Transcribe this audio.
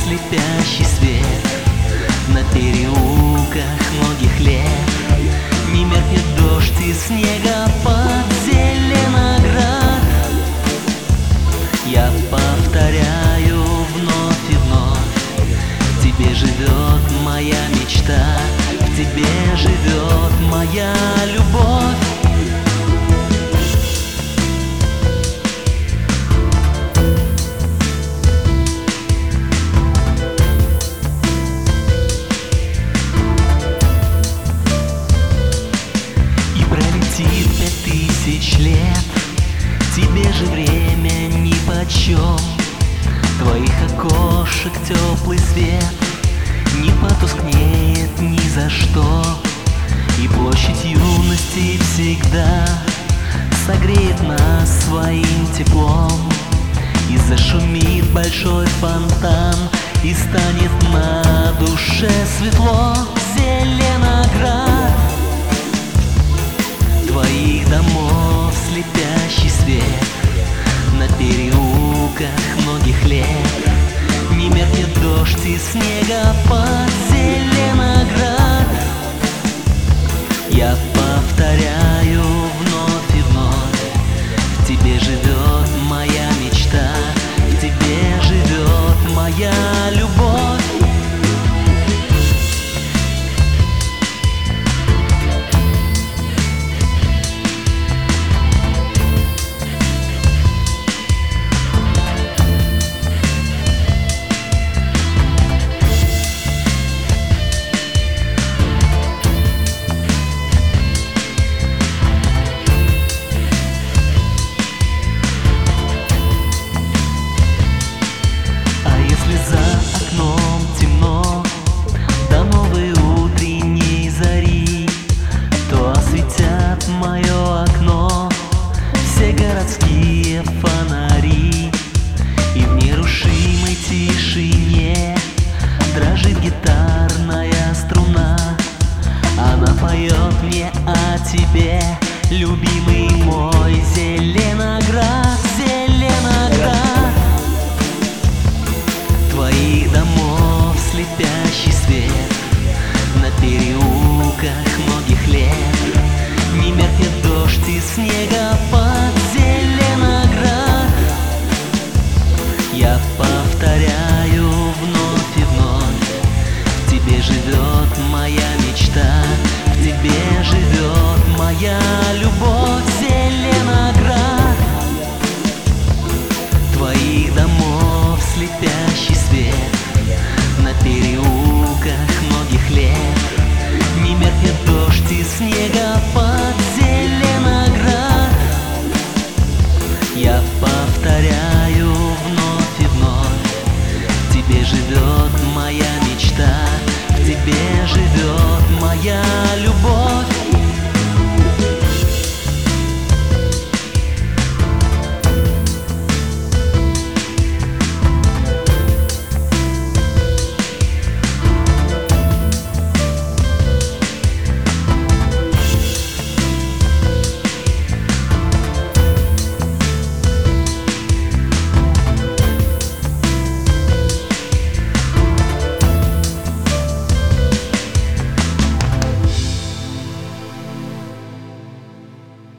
слепящий свет на переулках многих лет. Не меркнет дождь и снегопад Зеленоград. Я повторяю вновь и вновь: в тебе живет моя мечта, в тебе живет моя любовь. И пролетит 5000 лет, тебе же время нипочем. Твоих окошек теплый свет не потускнеет ни за что. И площадь юности всегда согреет нас своим теплом. И зашумит большой фонтан, и станет на душе светло. Зеленоград, твоих домов слепящий свет на переулках многих лет. Не меркнет дождь и снегопад Зеленоград. Я повторяю вновь и вновь: в тебе живет моя мечта, в тебе живет моя любовь. Мое окно все городские фонари, и в нерушимой тишине дрожит гитарная струна. Она поет мне о тебе, любимый мой Зеленоград. Зеленоград, твоих домов слепящий свет на переулках многих лет. Не меркнет дождь и снегопад Зеленоград. Я повторяю вновь и вновь: в тебе живет моя мечта, в тебе живет моя любовь.